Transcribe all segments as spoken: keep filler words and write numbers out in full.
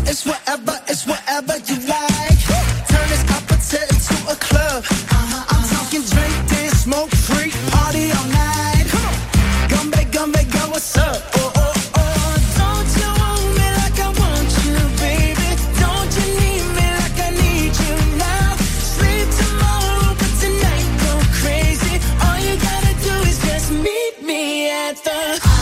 it's whatever, it's whatever you like. Turn this opposite into a club. Uh-huh, I'm talking drink, dance, smoke, freak, party all night. Come on, gumbe, gumbe, go, what's up? Oh, oh, oh, don't you want me like I want you, baby? Don't you need me like I need you now? Sleep tomorrow, but tonight go crazy. All you gotta do is just meet me at the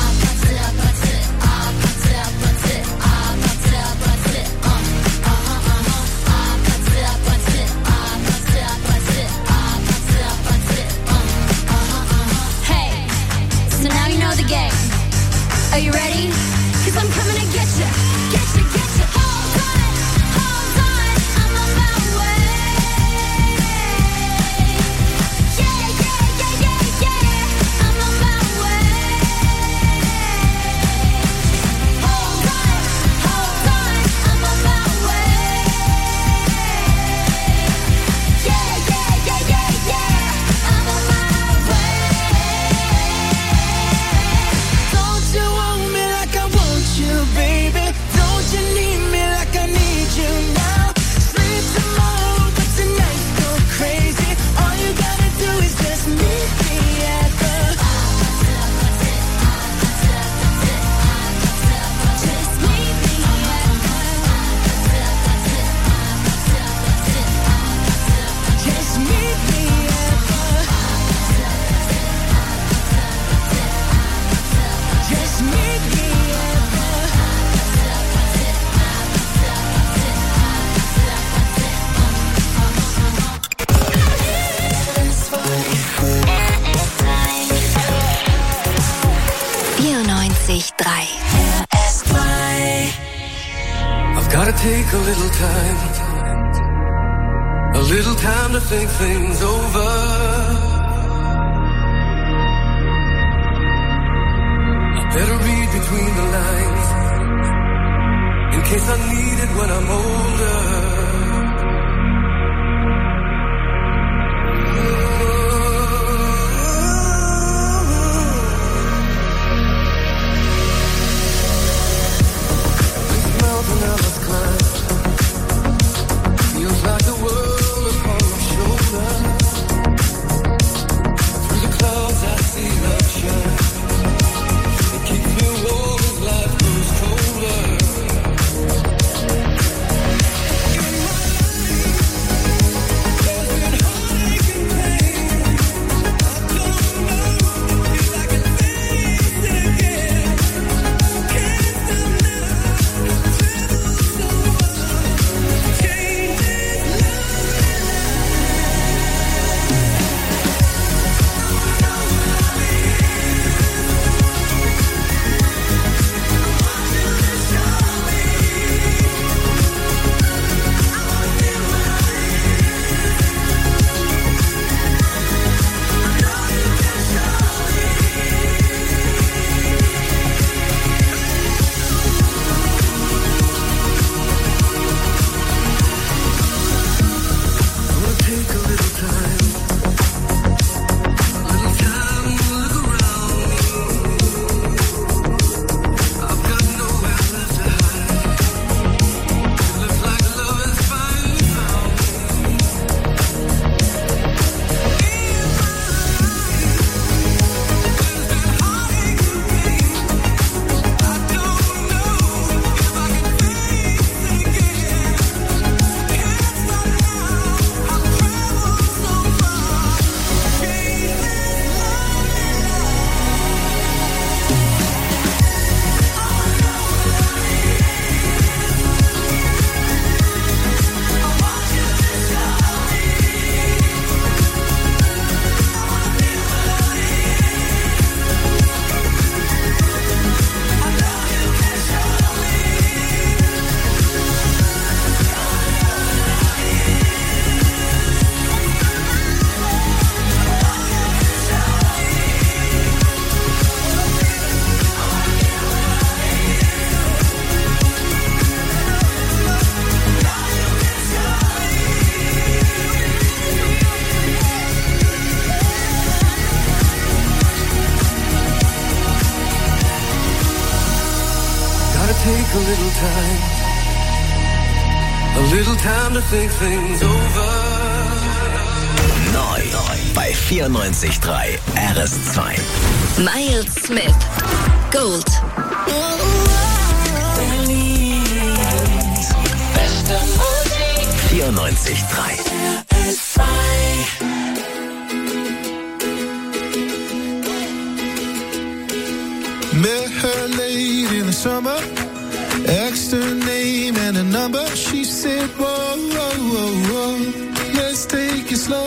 Are you ready? 'Cause I'm coming to get you, get you, get you. Hold on, hold on, I'm on my way. Yeah, yeah, yeah, yeah, yeah, I'm on my way. Hold on, hold on, I'm on my way. Yeah, yeah, yeah, yeah, yeah, I'm on my way. Don't you want me like I want you, baby? Don't you need me like I need you now? Sleep tomorrow, but tonight go crazy. All you gotta do is just meet me at the just meet me at the just meet me at the just meet me at the vierundneunzig Komma drei. I've gotta take a little time, a little time to think things over. I better read between the lines, in case I need it when I'm older. This mountain I must climb feels like the world upon my shoulder. Through the clouds I see love shine. It keeps me warm as life grows colder. Take a little time, A little time to think things over. Neu bei vierundneunzig Komma drei R S zwei. Miles Smith, Gold. vierundneunzig Komma drei. Met her late in the summer, asked her name and a number. She said, whoa, whoa, whoa, whoa, let's take it slow.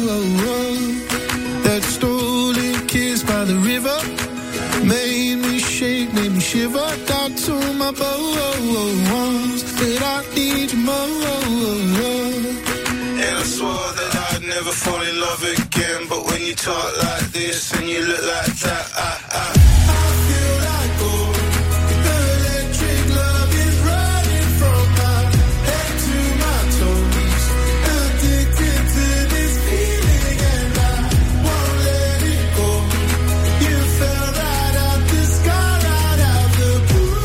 That stolen kiss by the river made me shake, made me shiver. Down to my bones, that I need you more. And I swore that I'd never fall in love again. But when you talk like this and you look like that, I, I, I feel like gold. The electric love is running from my head to my toes. Addicted to this feeling and I won't let it go. You fell right out the sky, right out the blue.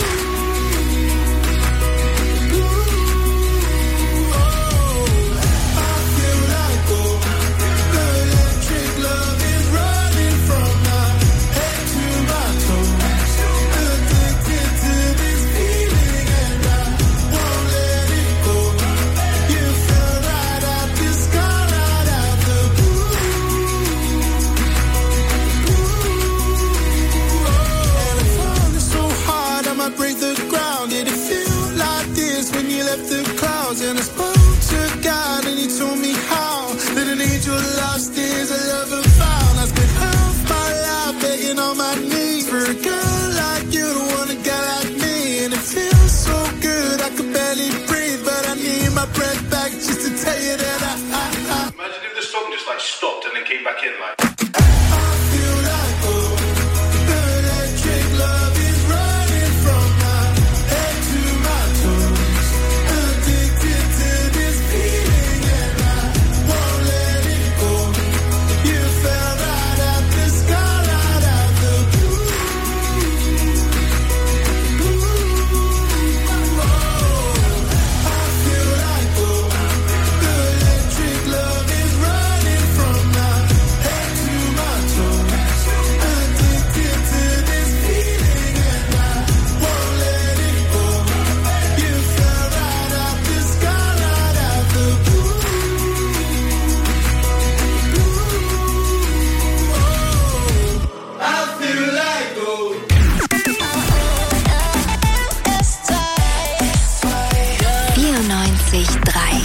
Ooh, oh, I feel like gold. The electric love is running from my head to my toes. Addicted to this feeling and I won't let it go. You fell right out the sky, right out the blue. And I'm falling so hard I might break the ground. Did it feel like this when you left the clouds? And I spoke to God and he told me how that an angel lost is a lover found. I spent half my life begging on my knees for a girl like you to want a guy like me. And it feels so good I could barely breathe, but I need my breath back just to tell you that I, I, I Imagine if the song just like stopped and then came back in like. I feel like gold. The electric love is running from my head to my toes. Addicted to this feeling and I won't let it go. You fell right out the sky, right out the blue. Ooh, oh, I feel like gold. The electric love is running from my head to my toes. Addicted to this feeling and I won't let it go. You fell right out the sky, right out the blue. Ooh, oh, I feel like gold. vierundneunzig Komma drei.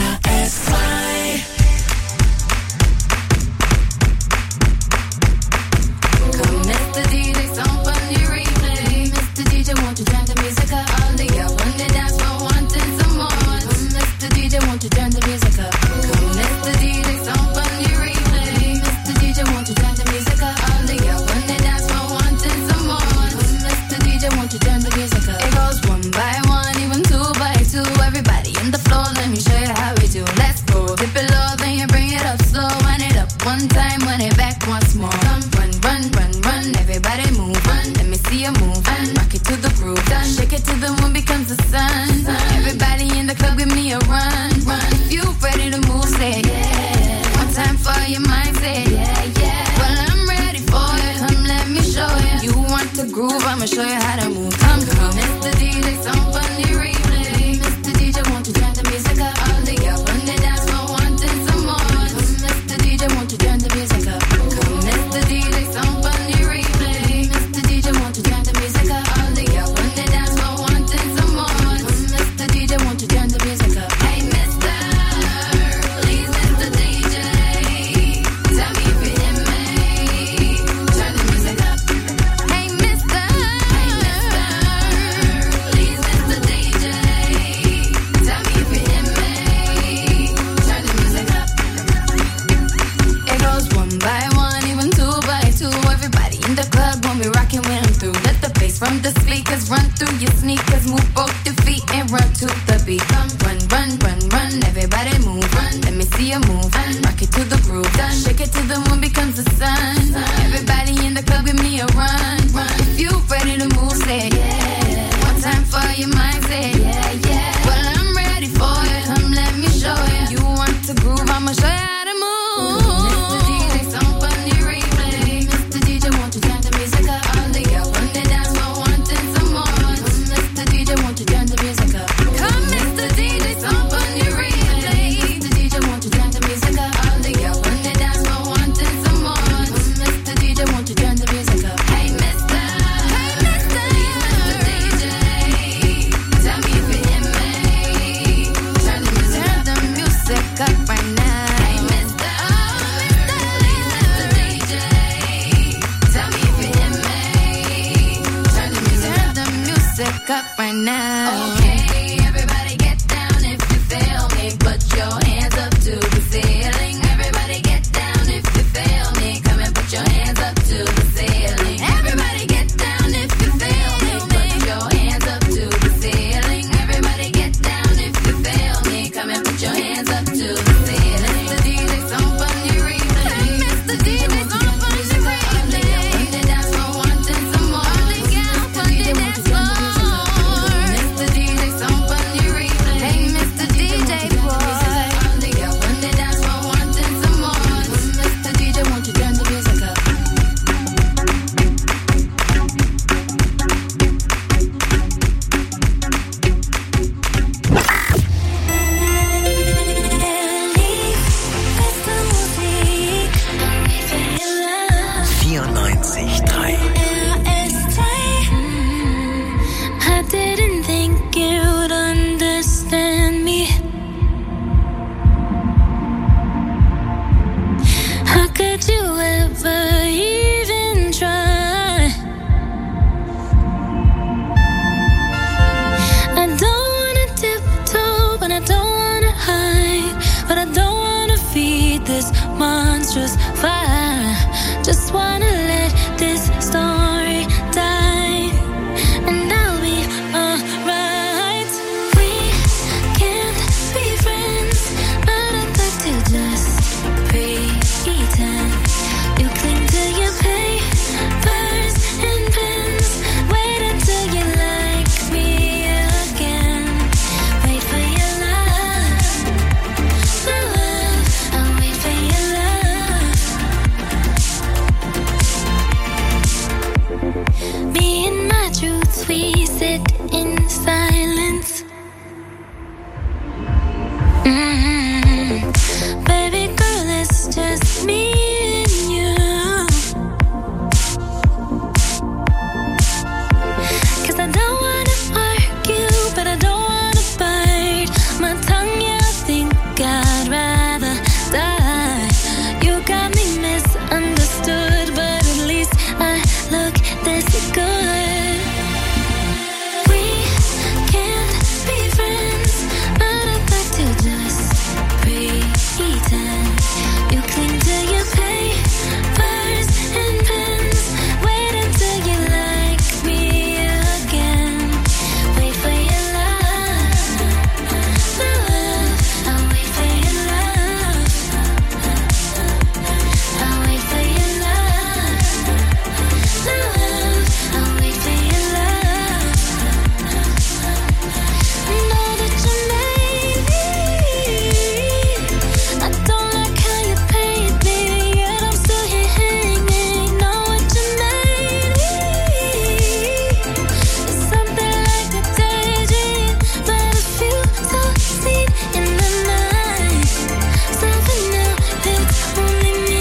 Mister D J, song on the replay. Mister D J, won't you turn the music up? All the girls on the dance floor wanting some more. Mister D J, won't you turn the music up? Mister D J, song on the replay. Mister D J, won't you turn the music up? All the girls on the dance floor wanting some more. Mister D J, won't you turn the music up? It goes one by one, even two by two. Everybody in the floor, let me show you how we do. Let's go. Dip it low, then you bring it up slow. Wind it up one time, wind it back once more. Come, run, run, run, run. Everybody move, run. Let me see you move, run. Rock it to the groove, done. Shake it till the moon becomes the sun. Everybody in the club, give me a run, run. If you ready to move, say yeah. One time for your mind, say yeah, yeah. Well, I'm ready for you. Come, let me show you. You want to groove, I'ma show you how to move. Come, come, Mister D J, song on the replay. Mister D J, won't you turn the music up? All the girls on the dance floor wanting some more. Mister D J, won't you turn the music up? Come, Mister D J, song on the replay. Mister D J, won't you turn the music up? All the girls on the dance floor wanting some more. Mister D J, won't you turn the music up? Hey, Mister, please, Mister D J, tell me if you hear me. Turn the music up. Hey, Mister, hey, Mister. Just wanna let this story die, and I'll be alright. We can't be friends, but I'd like to just pretend. You cling to your papers and pens. Wait until you like me again. Wait for your love, love. I'll wait for your love. Me and my truths, we sit in silence. Mm-hmm. Baby girl, it's just me and you. 'Cause I don't wanna argue, but I don't wanna bite my tongue. Yeah, I think I'd rather die. You got me misunderstood, but at least I look this good. We can't be friends, but I'd like to just pretend. You cling to your papers and pens. Wait until you like me again. Wait for your love, love. I'll wait for your love. I'll wait for your love, love. I'll wait for your love. Know that you made me. I don't like how you paint me, yet I'm still here hanging. Know what you made me. It's something like a daydream, but it feels so sweet in the night. So for now, it's only me,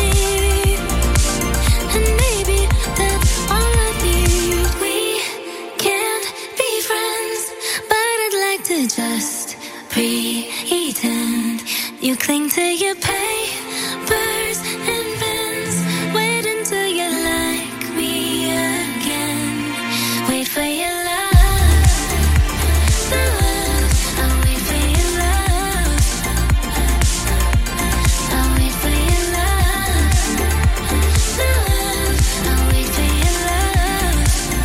and maybe that's all I need. We can't be friends, but I'd like to just pretend. You cling to your papers and pens. Wait until you like me again. Wait for your love, love. I'll wait for your love. I'll wait for your love, love. I'll wait for your love.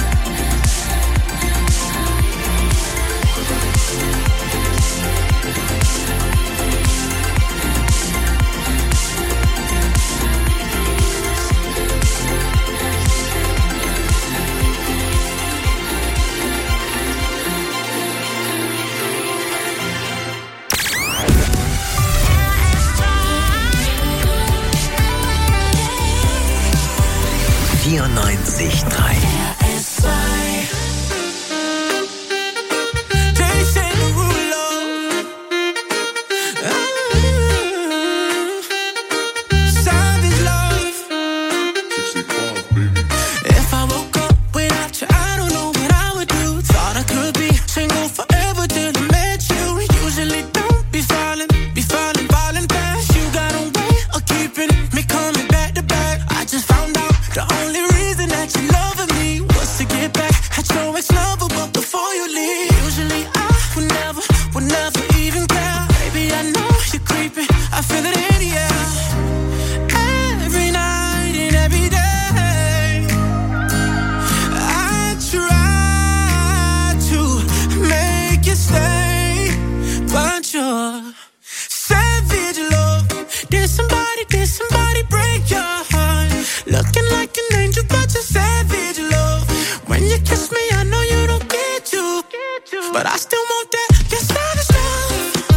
vierundneunzig Komma drei. Jason Derulo. Ah, Savage love. If I woke up without you, I don't know what I would do. Thought I could be single forever till I met you. Usually don't be falling, be falling, falling fast. You got a way of keeping me coming back to back. I just found out the only reason that you loving me was to get back at your ex-lover, but before you leave, usually I would never, would never even care. Baby, I know you're creeping, I feel it in the air. Every night and every day, I try to make you stay, but you're savage love. Did somebody, did somebody break your heart? Looking like an angel, but you're savage love. When you kiss me, I know you don't get you, but I still want that. You're savage love.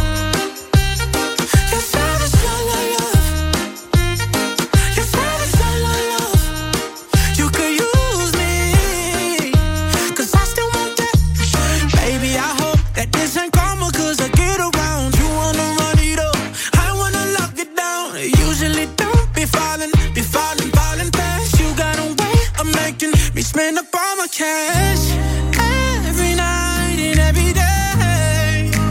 You're savage love, love, love. You're savage love, love, love. You could use me, 'cause I still want that. Baby, I hope that this ain't karma, 'cause I get around. You wanna run it up, I wanna lock it down. Usually don't be falling, be falling, falling fast. You got a way of making me spend up all my cash. Every night and every day,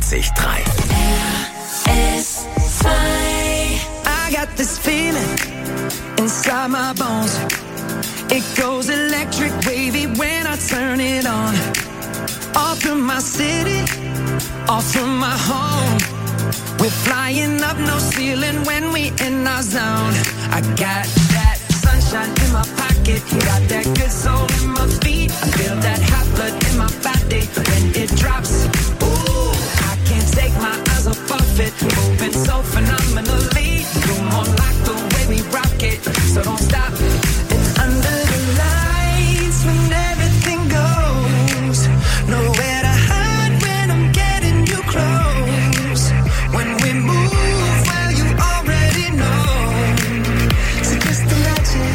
vierundneunzig Komma drei. R S zwei. I got this feeling inside my bones. It goes electric wavy when I turn it on. Off from my city, off from my home. We're flying up, no ceiling when we in our zone. I got that sunshine in my pocket, got that good soul in my feet. I feel that hot blood in my body when it drops. Ooh, I can't take my eyes off it, moving so phenomenally. You're more like the way we rock it, so don't stop. And under the lights when everything goes, nowhere to hide when I'm getting you close. When we move, well, you already know. So just imagine.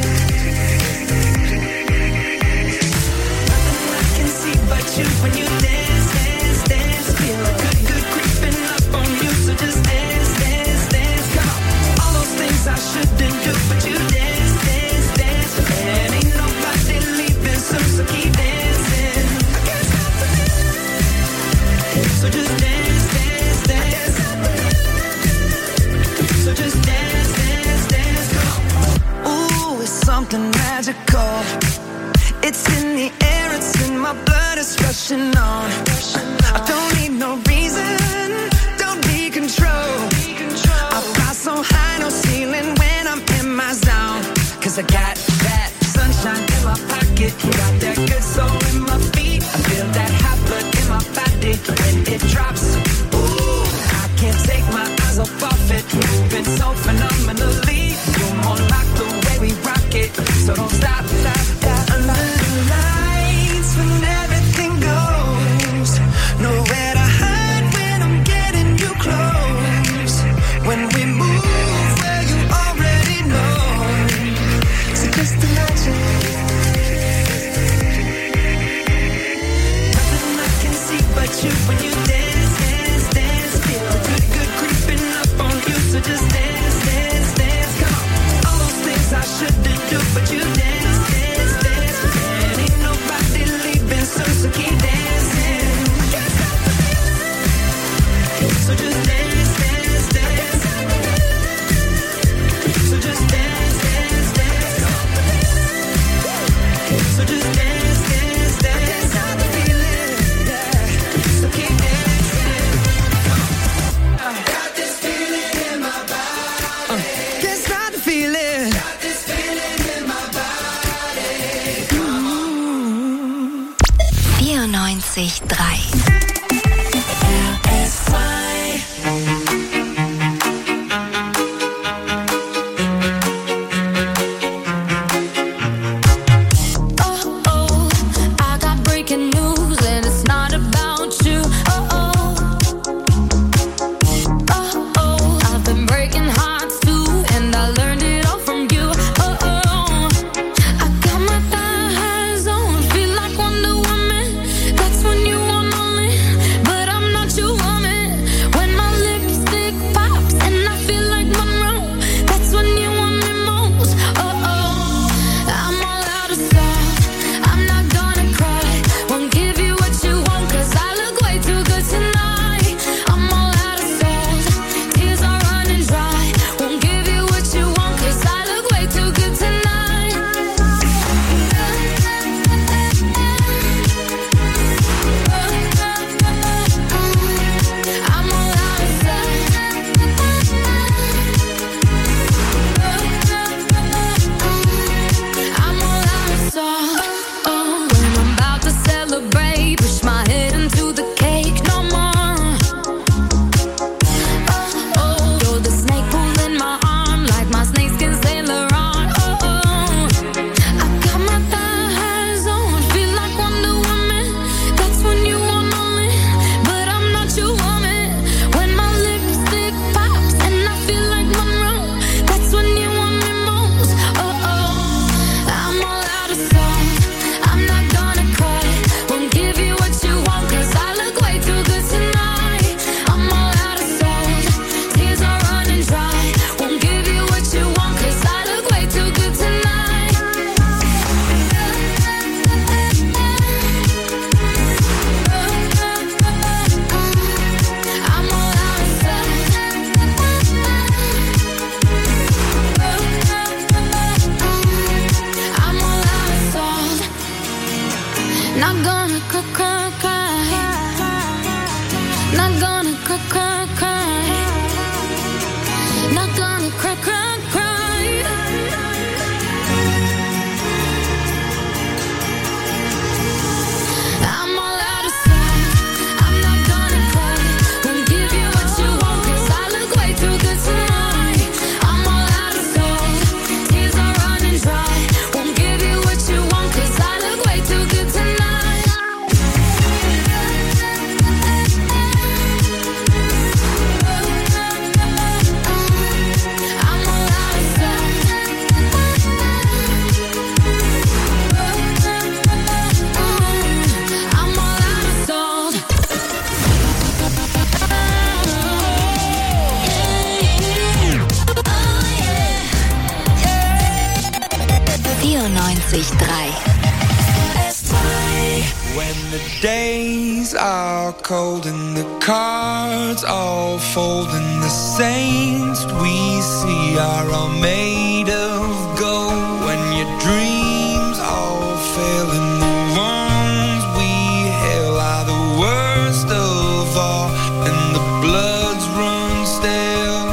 Nothing I can see but you when you dance, dance, dance. Feel good, good creeping up on you. So just dance, dance, dance. Come on. All those things I shouldn't do, but you dance, dance, dance. And ain't nobody leaving soon, so keep dancing. I can't stop the feeling. So just dance, dance, dance. So just dance, dance, dance. Come on. Ooh, it's something magical. It's in the air, it's in my blood, it's rushing on. I don't need no reason, don't need control. I fly so high, no ceiling when I'm in my zone. Cause I got that sunshine in my pocket, got that good soul in my feet. I feel that hot blood in my body when it drops. Ooh, I can't take my eyes off of it, moving so phenomenally. You're more like the way we rock it, so don't stop, stop, stop. Under the lights when everything goes, nowhere to hide when I'm getting you close. When we move, well, you already know. So just imagine. Nothing I can see but you when you dance, dance, dance. Feel good, good creeping up on you. So just dance, dance, dance. Come on. All those things I shouldn't do, but you dance, dance, dance. And ain't nobody leaving soon, so keep dancing. I can't stop the feeling. So just dance, dance, dance. So just dance, dance, dance. So just dance, dance, dance. I can't stop the feeling. Yeah. So keep dancing. Got this feeling in my body. Uh, can't stop the feeling. Got this feeling in my body. Ooh. vierundneunzig Komma drei. R S zwei. Oh, oh, I got breaking news and it's not about you. Oh, oh, oh, oh, I've been breaking hearts too, and I learned it all from you. Oh, oh, I got my thighs on, feel like Wonder Woman. That's when you want only vierundneunzig Komma drei. When the days are cold and the cards all fold and the saints we see are all made of gold, when your dreams all fail and the ones we hail are the worst of all and the bloods run stale,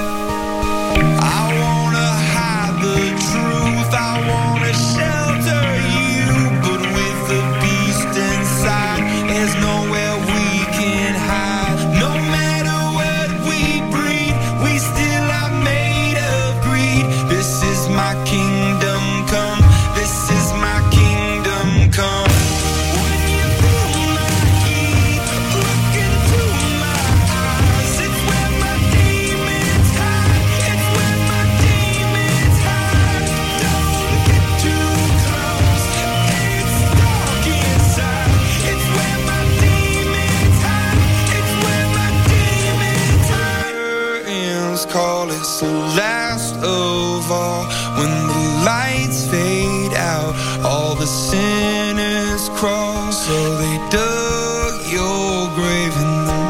I wanna hide the truth, I wanna shelter you, but with the beast inside, there's nowhere we can hide. No matter what we breed, we still are made of greed. This is my kingdom come, this is my kingdom come. When you feel my heat, look into my eyes, it's where my demons hide, it's where my demons hide. Don't get too close, it's dark inside, it's where my demons hide, it's where my demons hide. Curtains call it's the last of all. When the lights fade out, all the sinners crawl. So they dug your grave and the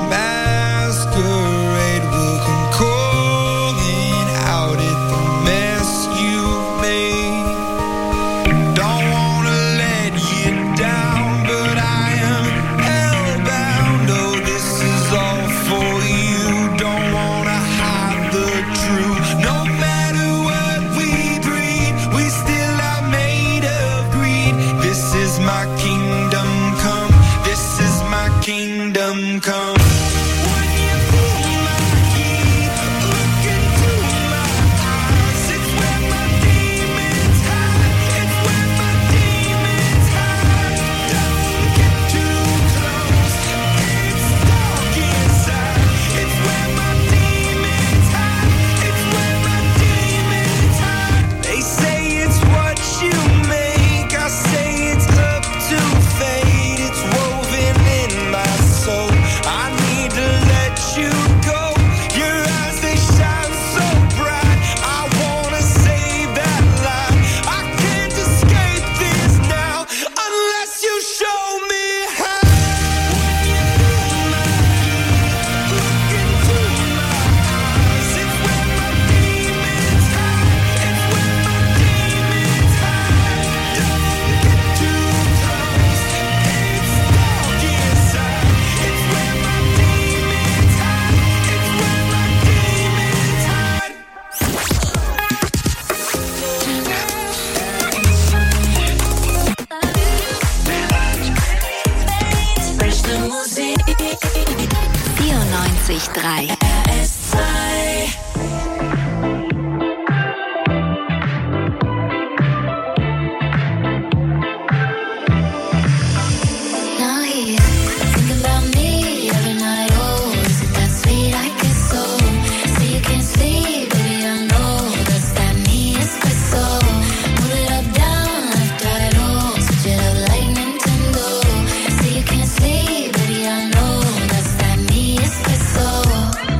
masquerade will come calling out at the mess you made. Don't wanna let you down, but I am hellbound. Oh, this is all for you. Don't wanna hide the truth. No matter what we breed, we still are made of greed. This is my kingdom come, this is my kingdom come. When you feel my heat, look into my eyes, it's where my demons hide, it's where my demons hide. Don't get too close, it's dark inside, it's where my demons hide, it's where my demons hide. They say it's what you make, I say it's up to fate, it's woven in my soul. I need to let you go. Your eyes, they shine so bright. I wanna save that light. I can't escape this now unless you show me how. When you feel my heat, look into my eyes, it's where my demons hide, it's where my demons hide. Don't get too close, it's dark inside, it's where my demons hide, it's where my demons hide. vierundneunzig Komma drei. Now he's thinking about me every night. Oh, is it that sweet? I guess so. Say you can't sleep, baby, I know that's that me espresso. Move it up, down, left, right, oh, switch it up like Nintendo. Say you can't sleep, baby, I know that's that me espresso.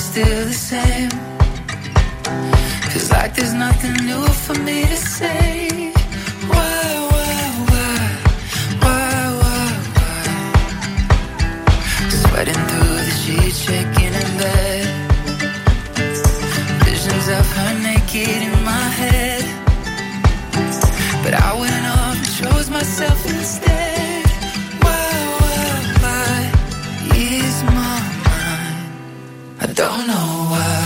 still the same. Feels like there's nothing new for me to say. Why, why, why, why, why, why? Sweating through the sheets, shaking in bed. Visions of her naked in my head. But I went off and chose myself instead. Why, why, why is my mind? I don't know why.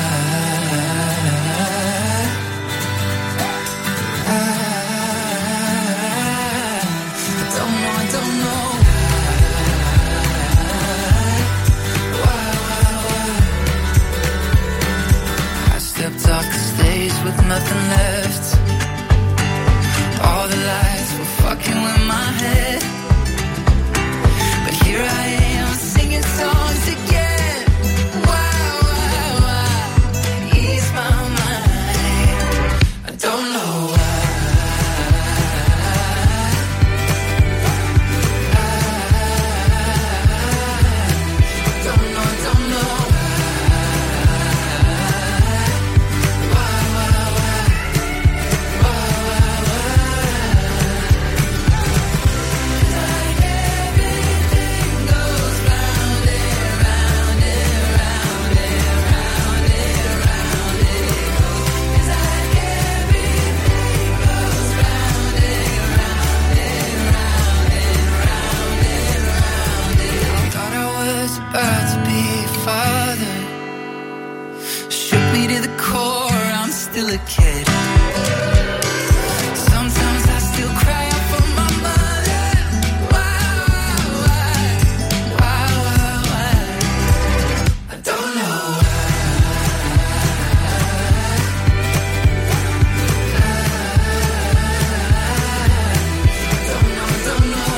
With nothing left, all the lights were fucking with my head. But here I am singing songs again. Why, why, why ease my mind? I don't know why. I don't know, I don't know. About to be a father, shook me to the core. I'm still a kid. Sometimes I still cry out for my mother. Why, why, why, why, why? I don't know why. I don't know, I don't know.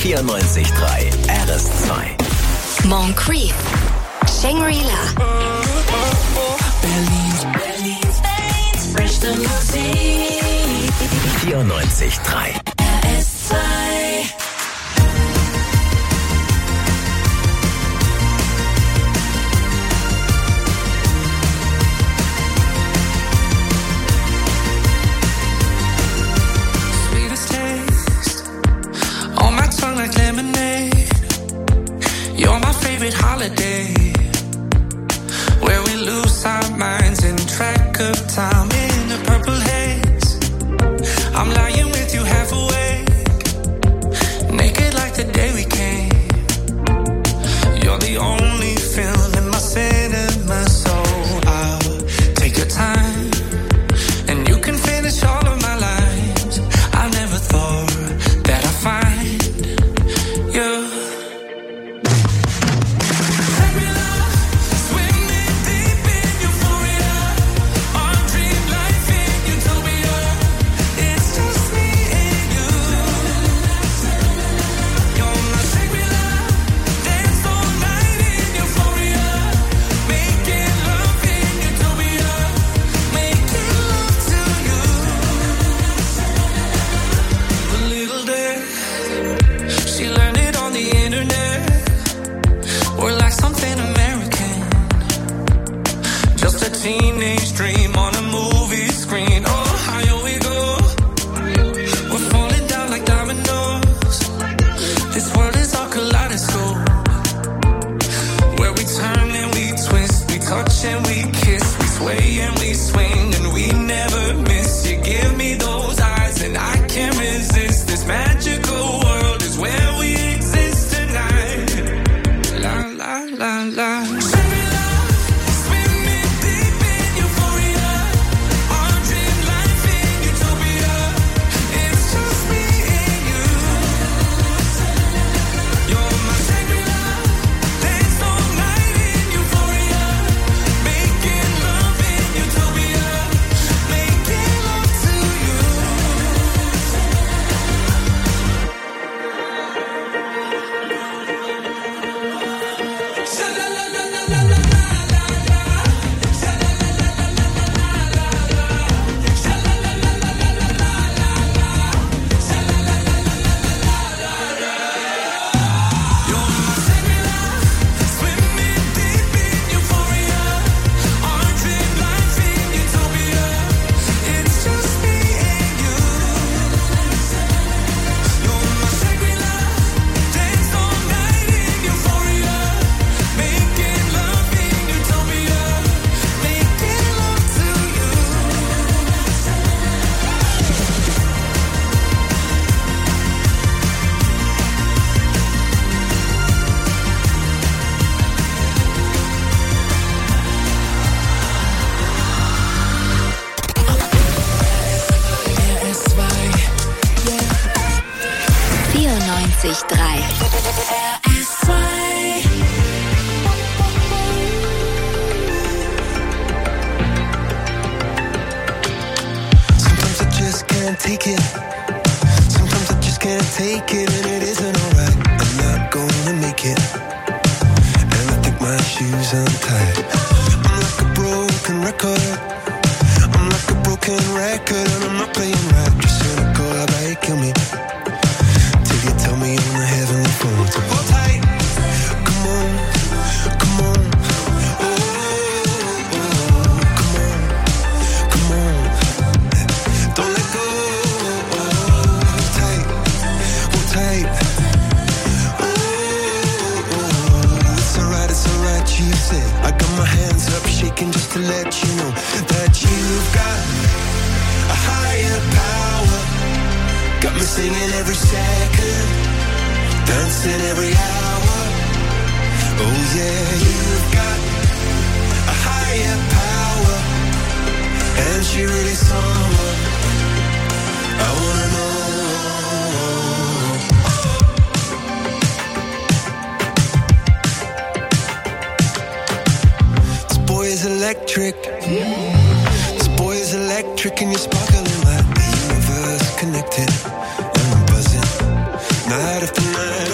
vierundneunzig Komma drei R S zwei. Moncrief, Shangri-La. vierundneunzig Komma drei R S zwei. Like lemonade, you're my favorite holiday, where we lose our minds in track of time in the purple haze. I'm lying with you half awake, naked like the day we came. You're the only film in my cinema, so I'll take your time, and you can finish all of my lines. I never thought that I'd find you. Teenage dream on a movie screen. Oh, higher we go. We're falling down like dominoes. This world is our kaleidoscope, where we turn and we twist, we touch and we kiss, we sway and we swing, and we never miss. You give me those eyes and I can't resist. This magical world is where we exist tonight. La la la la. drei. Sometimes I just can't take it. Sometimes I just can't take it, and it isn't alright. I'm not gonna make it, and I think my shoes untied. I'm like a broken record. I'm like a broken record, and I'm not playing right. Just cynical, how about you kill me? Till you tell me on the heavenly phone to hold tight. Come on, come on. Oh, oh, oh, come on, come on. Don't let go. Oh, hold tight, hold tight. Oh, oh, it's alright, it's alright, you said. I got my hands up shaking just to let you know that you've got a higher power. Got me singing every second, dancing every hour. Oh yeah, you've got a higher power, and she really someone I wanna know. This boy is electric. This boy is electric, and you're sparkling like the universe connected. And I'm buzzing night after night.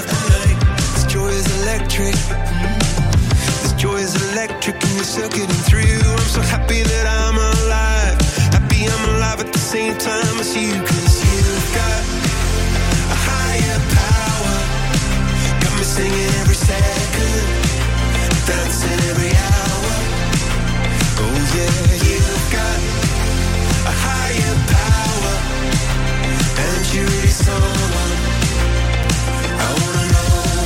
electric. This joy is electric and you're circuiting through. I'm so happy that I'm alive. Happy I'm alive at the same time as you. Cause you've got a higher power. Got me singing every second, dancing every hour. Oh yeah, you've got a higher power. And you're really someone I wanna know.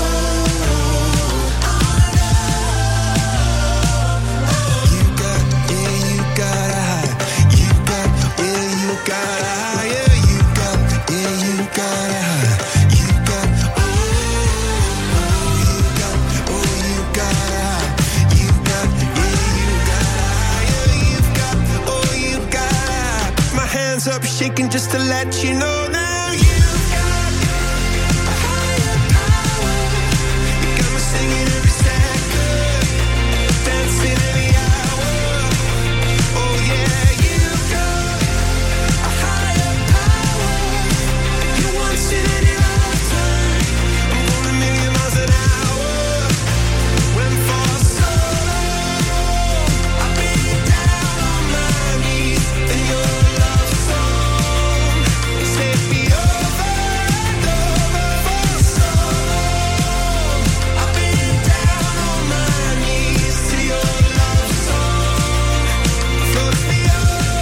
You got, yeah, you got a high. You got, yeah, you got a high. Yeah, you got, yeah, you got a high. You got, oh, oh, you got, oh, you got a high. You got, yeah, you got a high. Yeah, you got, oh, you got a high. My hands up shaking just to let you know now. Singing every second, dancing every hour. Oh yeah, you got a higher power. You once in any lifetime. I'm going a million miles an hour. Went for so long, I've been down on my knees in your love song. Set me over and over for so long. I've been down on my knees to your love song. Float me up,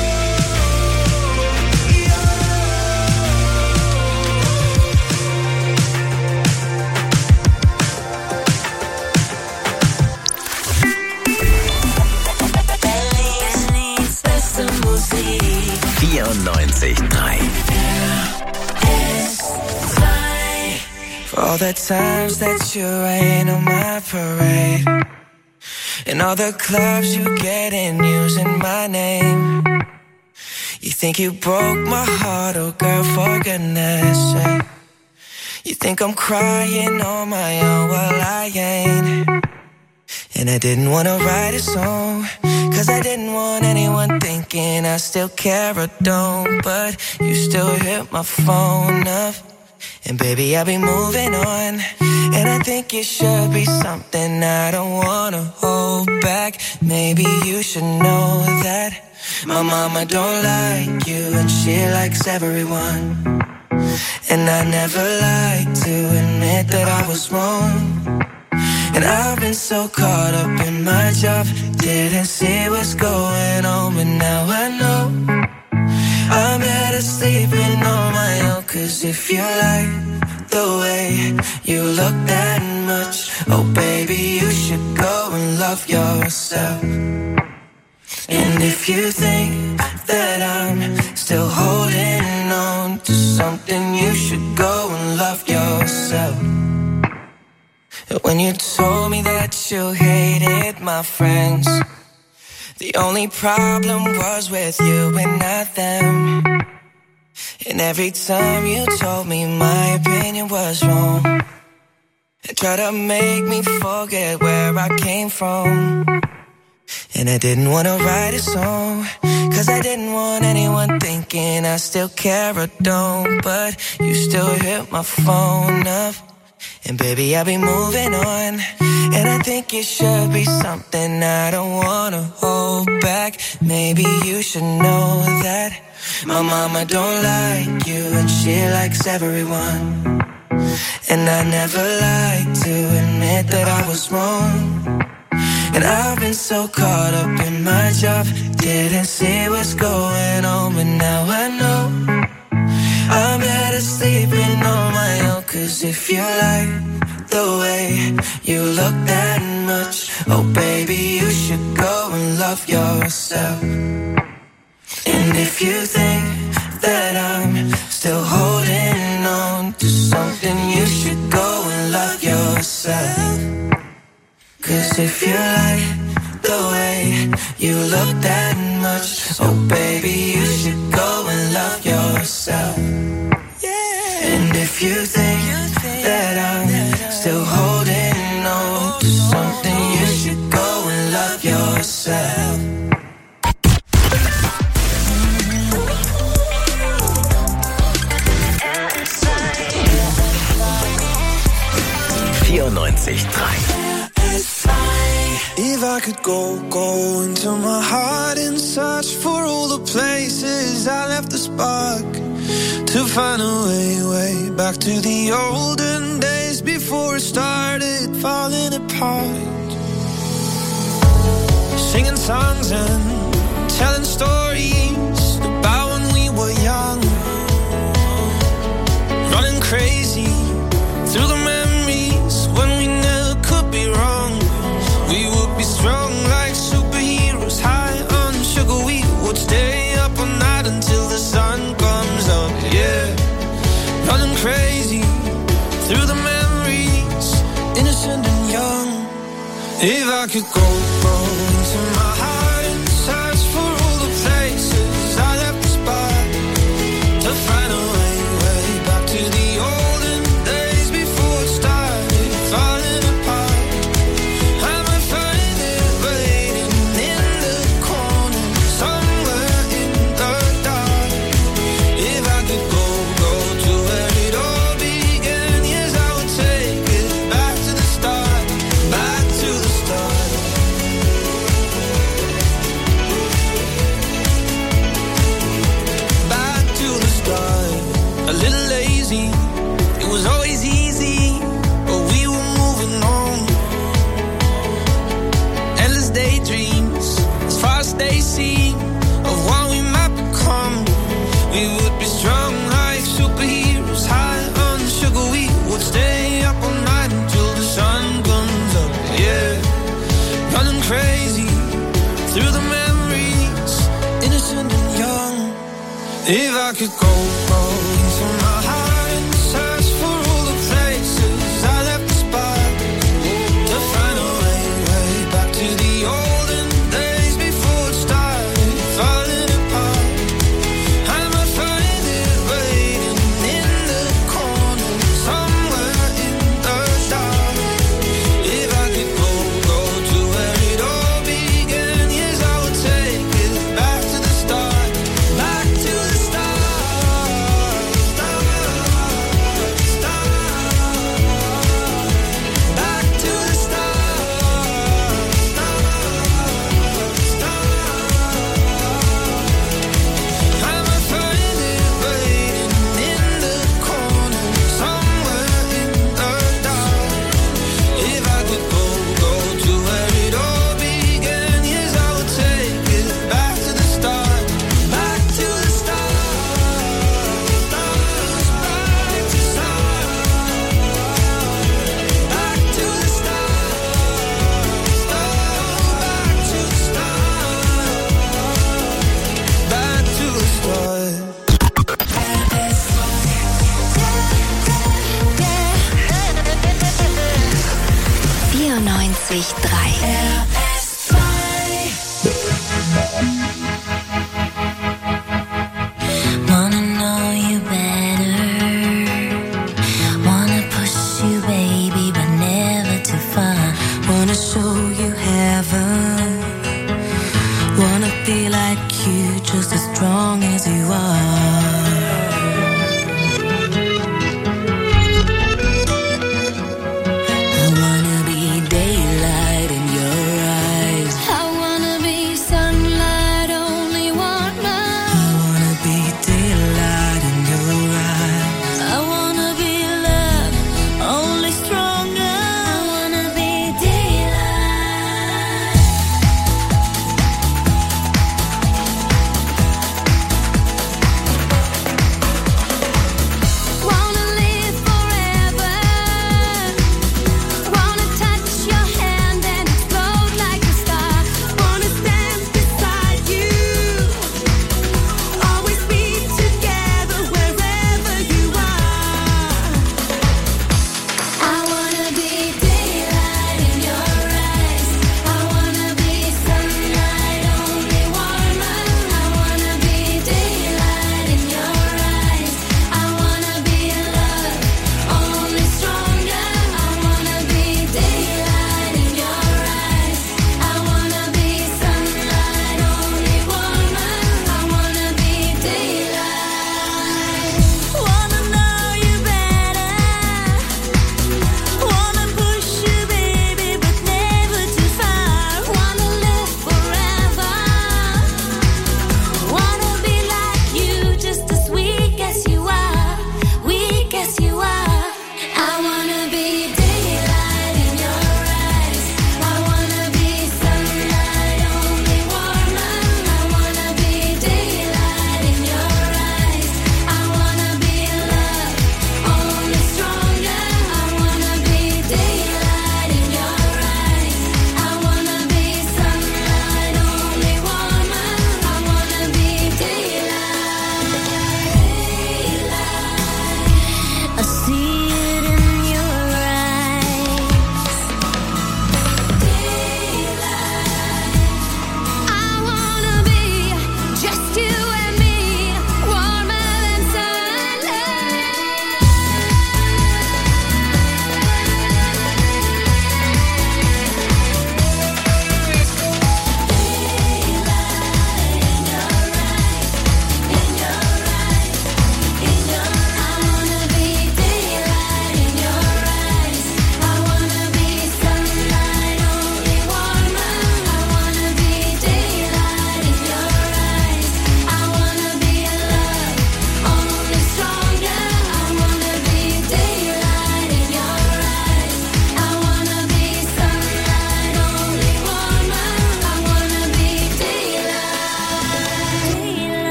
Berlins beste Musik. vierundneunzig Komma drei. For all the times that you rain on my parade, and all the clubs you get in using my name. You think you broke my heart, oh girl, for goodness sake. You think I'm crying on my own, well I ain't. And I didn't wanna write a song, cause I didn't want anyone thinking I still care or don't. But you still hit my phone up, and baby, I'll be moving on. And I think it should be something I don't wanna hold back. Maybe you should know that my mama don't like you, and she likes everyone. And I never like to admit that I was wrong. And I've been so caught up in my job, didn't see what's going on, but now I know I'm better sleeping on my own. Cause if you like the way you look that much, oh baby, you should go and love yourself. And if you think that I'm still holding on to something, you should go and love yourself. When you told me that you hated my friends, the only problem was with you and not them. And every time you told me my opinion was wrong, and tried to make me forget where I came from. And I didn't want to write a song, cause I didn't want anyone thinking I still care or don't. But you still hit my phone up, and baby, I'll be moving on. And I think it should be something I don't wanna hold back. Maybe you should know that my mama don't like you, and she likes everyone. And I never like to admit that I was wrong. And I've been so caught up in my job, didn't see what's going on, but now I know I'm better sleeping on my own. Cause if you like the way you look that much, oh baby, you should go and love yourself. And if you think that I'm still holding on to something, you should go and love yourself. Cause if you like the way you look that much, oh baby, you should go and love yourself. And if you think that I'm still holding on to something, you should go and love yourself. vierundneunzig vierundneunzig Komma drei. If I could go, go into my heart and search for all the places I left the spark, to find a way, way back to the olden days before it started falling apart. Singing songs and telling stories about when we were young, running crazy through the memories when we never could be wrong. We would be strong like superheroes, high on sugar. We would stay up all night until the sun comes up. Yeah, running crazy through the memories, innocent and young. If I could go, go into my heart and search for all the places I left the spot, to find a way, way back to the olden days before it started falling apart. I might find it waiting in the corner, somewhere in the dark. If I could go, go to where it all began, yes, I would take it back to the start, back to the start. Back to the start. A little lazy, it was always easy, but we were moving on. Endless daydreams, as far as they see, of what we might become. We would be strong like superheroes, high on sugar. We would stay up all night until the sun comes up. Yeah, running crazy through the memories, innocent and young. If I could go, go into my heart and search for all the places I left the spot, to find a way, way back to the olden days before it started falling apart. I might find it waiting in the corner, somewhere in the dark. If I could go, go to where it all began, yes, I would take it back to the start, back to the start, start, start, back to the start, start, start. I might find it waiting in the corner, somewhere in the dark. If I could go, go to where it all began, yes, I would take it back to the start, back to the start, start, back to start, back to the start, start, back to the start, back to the start. vierundneunzig Komma drei. Wanna know you better, wanna push you, baby, but never too far. Wanna show you heaven, wanna be like you, just as strong as you are. I wanna be daylight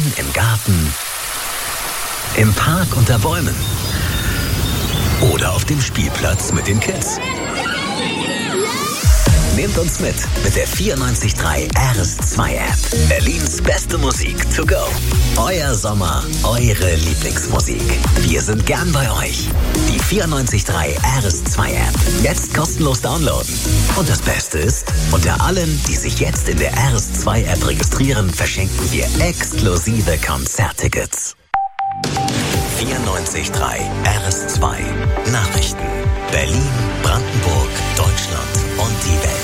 im Garten, im Park unter Bäumen oder auf dem Spielplatz mit den Kids. Nehmt uns mit mit der vierundneunzig Komma drei R S zwei App. Berlins beste Musik to go. Euer Sommer, eure Lieblingsmusik. Wir sind gern bei euch. Die vierundneunzig Komma drei R S zwei App. Jetzt kostenlos downloaden. Und das Beste ist, unter allen, die sich jetzt in der R S zwei App registrieren, verschenken wir exklusive Konzerttickets. vierundneunzig Komma drei R S zwei Nachrichten. Berlin, Brandenburg, Deutschland und die Welt.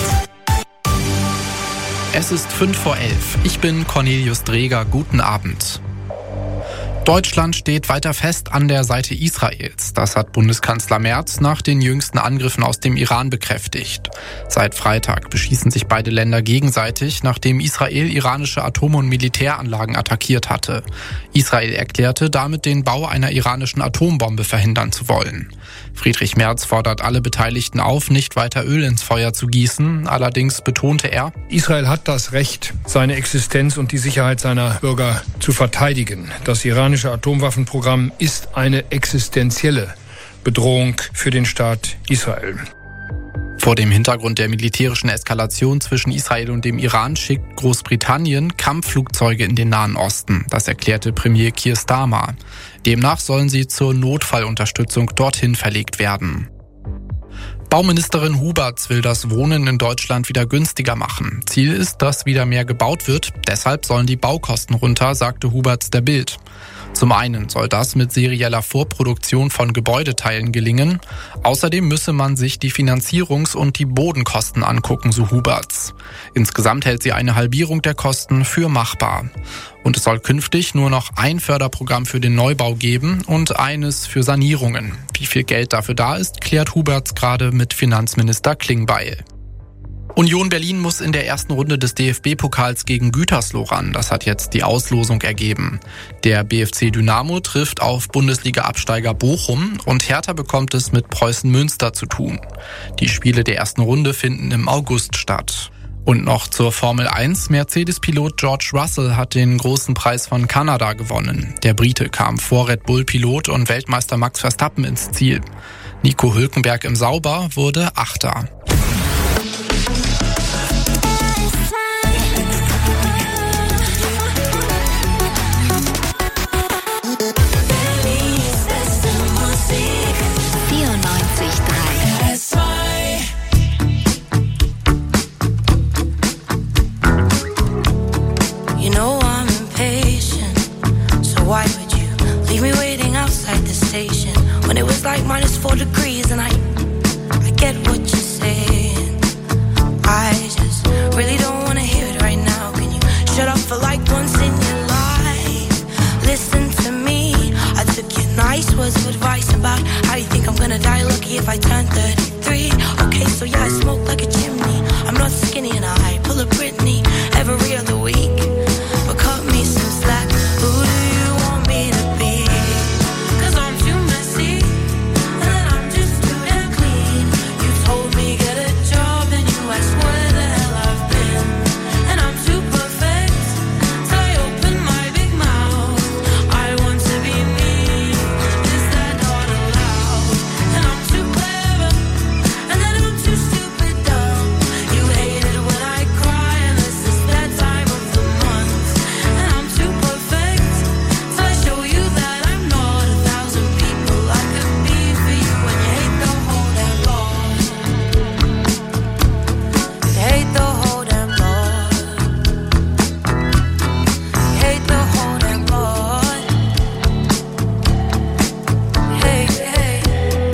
Es ist fünf vor elf. Ich bin Cornelius Dreger. Guten Abend. Deutschland steht weiter fest an der Seite Israels. Das hat Bundeskanzler Merz nach den jüngsten Angriffen aus dem Iran bekräftigt. Seit Freitag beschießen sich beide Länder gegenseitig, nachdem Israel iranische Atom- und Militäranlagen attackiert hatte. Israel erklärte, damit den Bau einer iranischen Atombombe verhindern zu wollen. Friedrich Merz fordert alle Beteiligten auf, nicht weiter Öl ins Feuer zu gießen. Allerdings betonte er, Israel hat das Recht, seine Existenz und die Sicherheit seiner Bürger zu verteidigen. Das iranische Atomwaffenprogramm ist eine existenzielle Bedrohung für den Staat Israel. Vor dem Hintergrund der militärischen Eskalation zwischen Israel und dem Iran schickt Großbritannien Kampfflugzeuge in den Nahen Osten. Das erklärte Premier Keir Starmer. Demnach sollen sie zur Notfallunterstützung dorthin verlegt werden. Bauministerin Huberts will das Wohnen in Deutschland wieder günstiger machen. Ziel ist, dass wieder mehr gebaut wird. Deshalb sollen die Baukosten runter, sagte Huberts der Bild. Zum einen soll das mit serieller Vorproduktion von Gebäudeteilen gelingen. Außerdem müsse man sich die Finanzierungs- und die Bodenkosten angucken, so Huberts. Insgesamt hält sie eine Halbierung der Kosten für machbar. Und es soll künftig nur noch ein Förderprogramm für den Neubau geben und eines für Sanierungen. Wie viel Geld dafür da ist, klärt Huberts gerade mit Finanzminister Klingbeil. Union Berlin muss in der ersten Runde des D F B-Pokals gegen Gütersloh ran. Das hat jetzt die Auslosung ergeben. Der B F C Dynamo trifft auf Bundesliga-Absteiger Bochum und Hertha bekommt es mit Preußen Münster zu tun. Die Spiele der ersten Runde finden im August statt. Und noch zur Formel eins. Mercedes-Pilot George Russell hat den großen Preis von Kanada gewonnen. Der Brite kam vor Red Bull-Pilot und Weltmeister Max Verstappen ins Ziel. Nico Hülkenberg im Sauber wurde Achter. Why would you leave me waiting outside the station when it was like minus four degrees and I, I get what you're saying. I just really don't want to hear it right now. Can you shut up for like once in your life? Listen to me. I took your nice words of advice about how you think I'm gonna die lucky if I turn thirty-three. Okay, so yeah, I smoke like a chimney. I'm not skinny and I pull a Britney every other week. But cut me some slack. Who do you want me to be? Cause I'm too messy and I'm just too damn clean. You told me get a job and you asked where the hell I've been. And I'm too perfect till I open my big mouth. I want to be me, is that not allowed? And I'm too clever and then I'm too stupid dumb. You hate it when I cry and this is that time of the month. And I'm too perfect till I show you that I'm not a thousand people I could be for you. And you hate the whole damn lot. You hate the whole damn lot. You hate the whole damn lot. Hey, hey.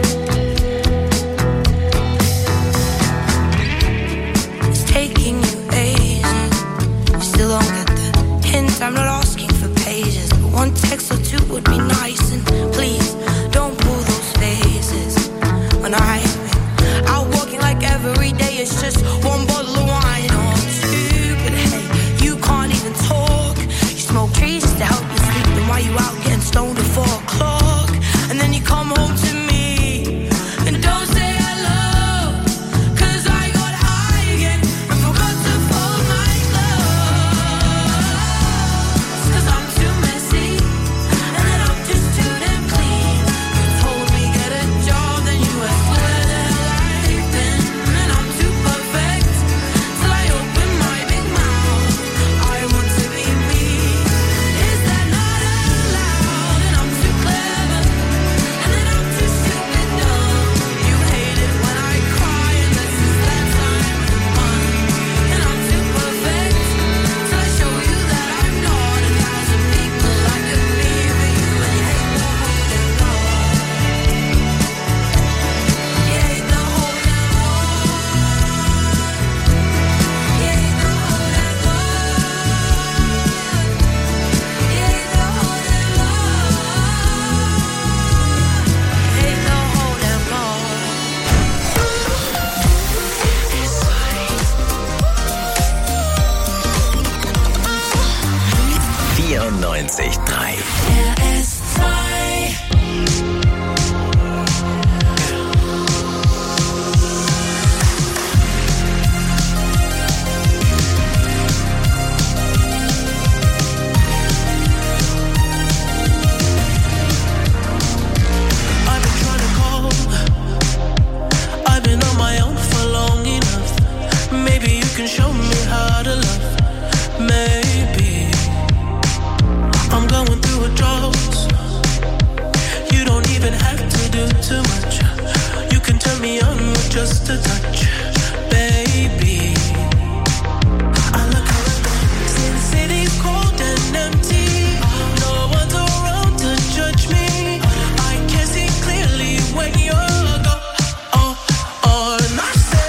It's taking you ages. You still don't get the hint. I'm not asking for pages, but one text or two would be nice. And please don't pull those faces when I've been out walking like every day. It's just one bottle of wine or two. But hey, you can't even talk. You smoke trees just to help you sleep. Then why you out getting stoned at four o'clock? And then you come home to me and don't say hello. Cause I got high again and forgot to fold my clothes. Cause I'm too vierundneunzig Komma drei. R S zwei. Can show me how to love. Maybe I'm going through a drought. You don't even have to do too much. You can turn me on with just a touch, baby. I look around, since city's cold and empty. No one's around to judge me. I can see clearly when you're gone. Oh, oh, and I said.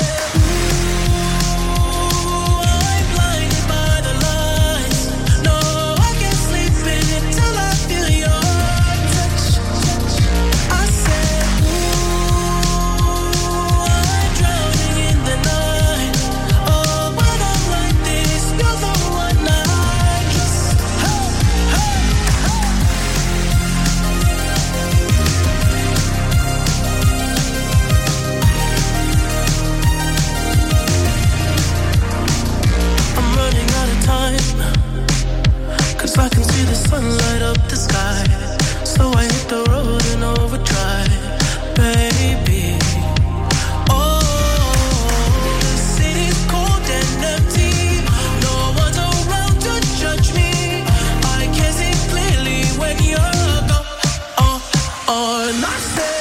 I can see the sun light up the sky, so I hit the road in overdrive, baby. Oh, the city's cold and empty. No one's around to judge me. I can see clearly when you're gone. Oh, oh, and I said.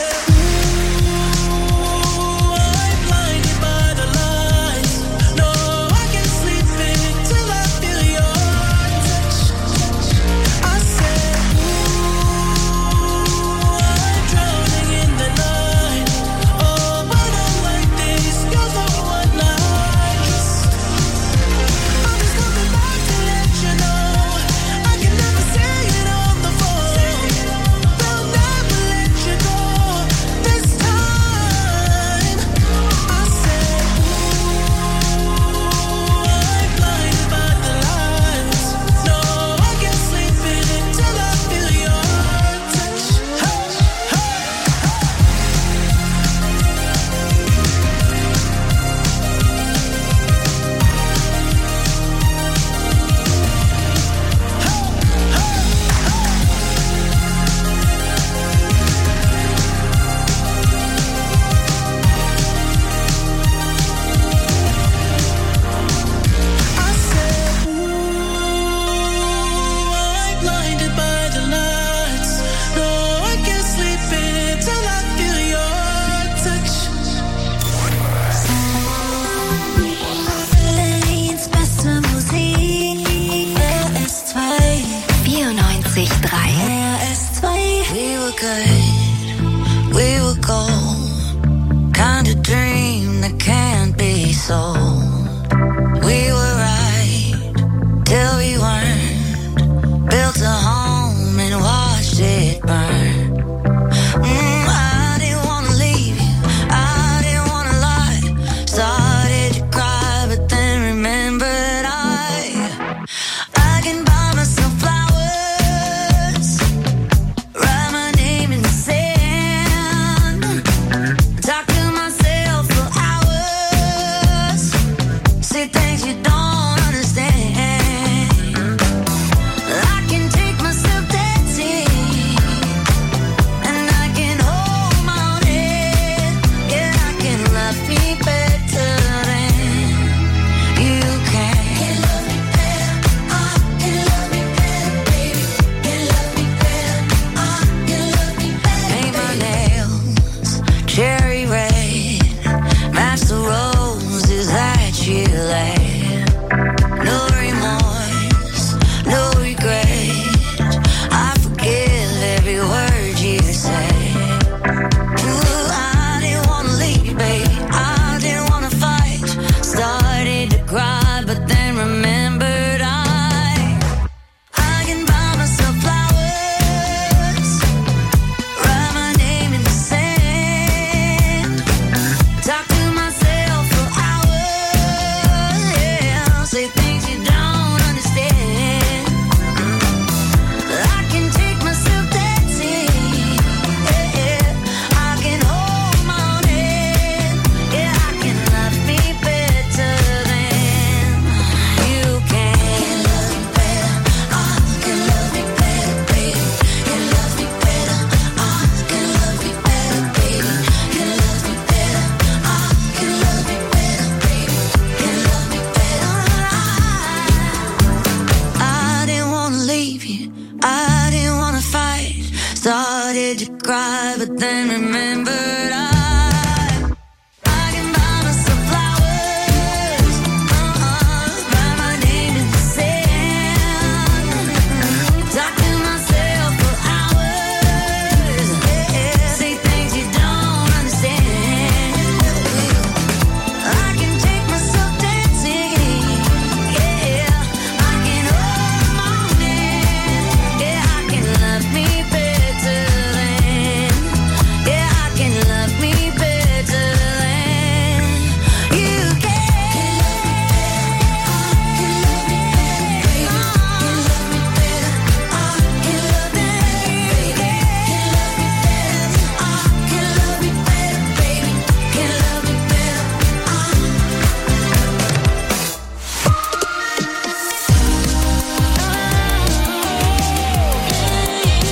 wanted to cry, but then remembered I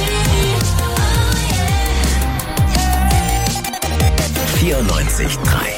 vierundneunzig Komma drei